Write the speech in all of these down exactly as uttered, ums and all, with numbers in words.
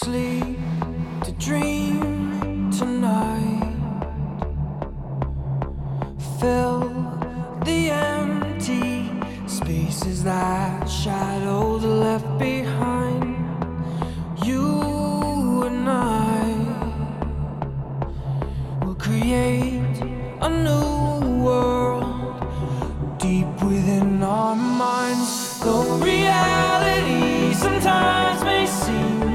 sleep to dream tonight. Fill the empty spaces that shadows left behind. You and I will create a new world deep within our minds. Though reality sometimes may seem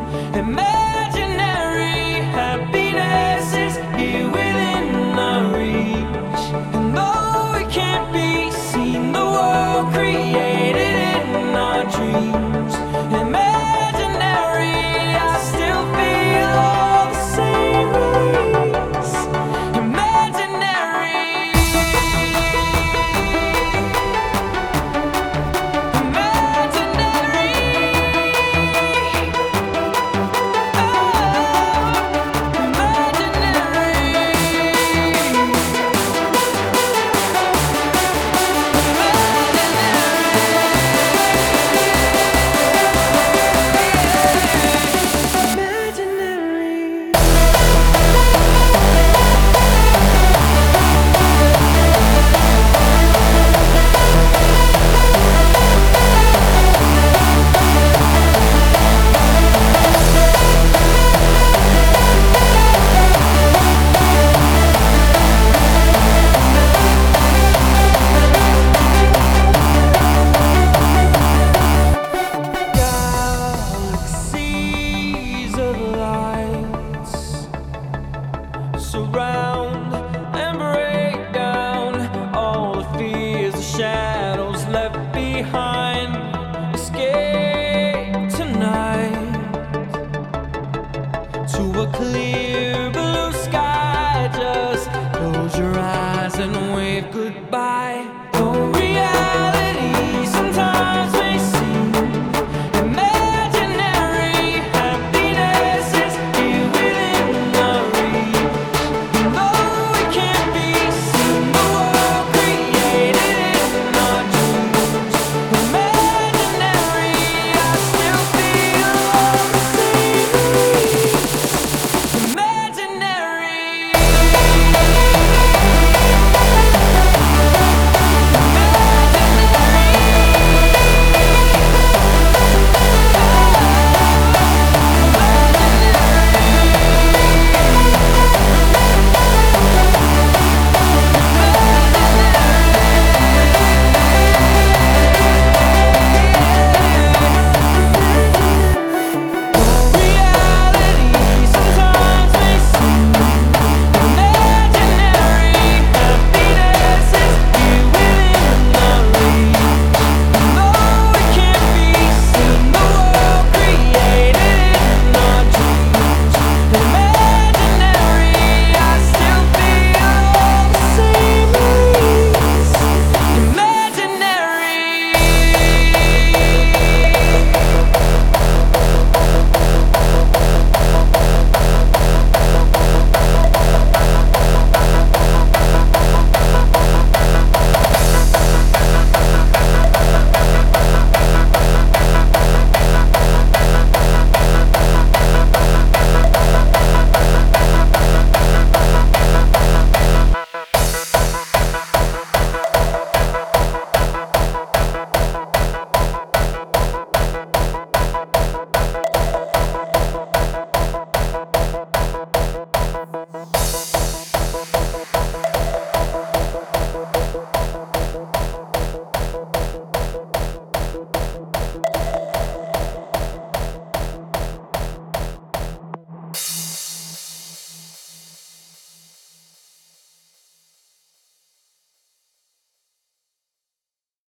imaginary, happiness is here within our reach. And though it can't be seen, the world created in our dreams, imaginary, I still feel all the same release. Imaginary, imaginary, oh, imaginary. Galaxies of lights surround and break down all the fears, the shadows left behind.